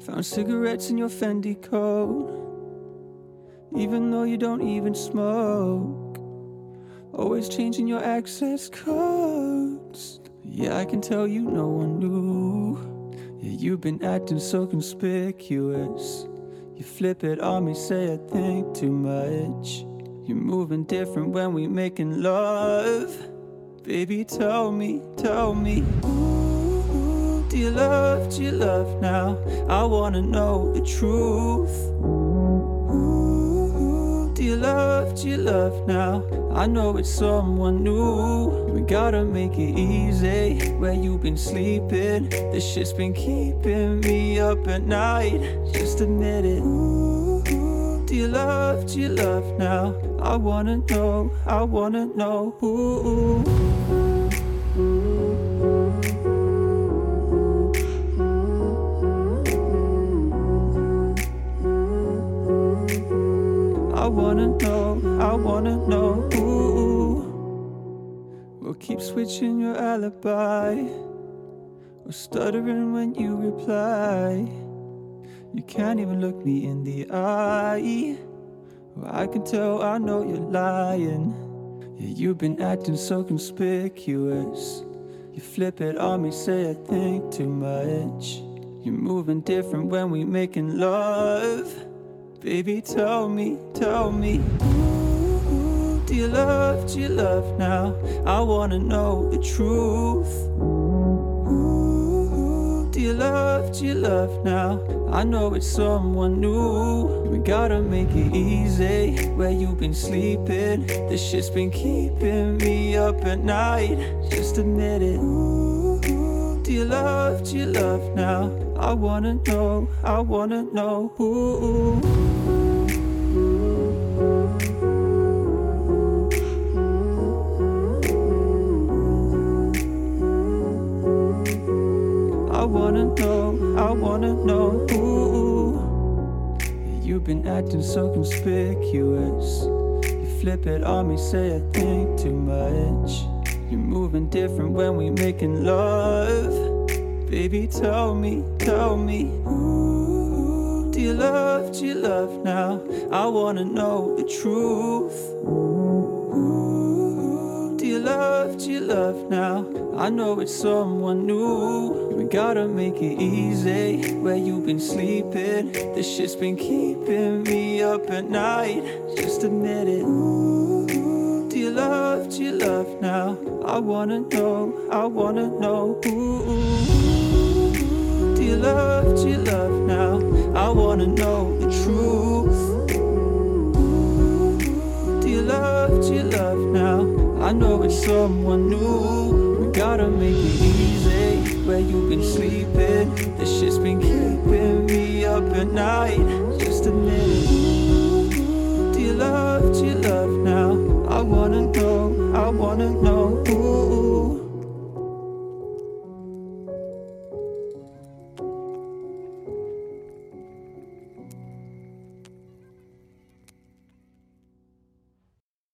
Found cigarettes in your Fendi coat, even though you don't even smoke. Always changing your access codes. Yeah, I can tell you no one knew. Yeah, you've been acting so conspicuous. You flip it on me, say I think too much. You're moving different when we making love. Baby, tell me, ooh, do you love now? I wanna know the truth. Ooh, do you love now? I know it's someone new. We gotta make it easy. Where you been sleeping? This shit's been keeping me up at night. Just admit it. Ooh, do you love now? I wanna know. Ooh. I wanna know, ooh. We'll keep switching your alibi, or stuttering when you reply. You can't even look me in the eye. Well, I can tell, I know you're lying. Yeah, you've been acting so conspicuous. You flip it on me, say I think too much. You're moving different when we making love. Baby, tell me, ooh, do you love now? I wanna know the truth. Ooh, do you love now? I know it's someone new. We gotta make it easy. Where you been sleeping? This shit's been keeping me up at night. Just admit it. Ooh, do you love now? I wanna know, ooh. I wanna know, ooh. You've been acting so conspicuous. You flip it on me, say I think too much. You're moving different when we making love. Baby, tell me, ooh, do you love now? I wanna know the truth. Ooh, do you love now? I know it's someone new. We gotta make it easy. Where you been sleeping? This shit's been keeping me up at night. Just admit it. Ooh, do you love now? I wanna know, ooh. Do you love now? I wanna know the truth. Ooh, do you love now? I know it's someone new. We gotta make it easy. Where you been sleeping? This shit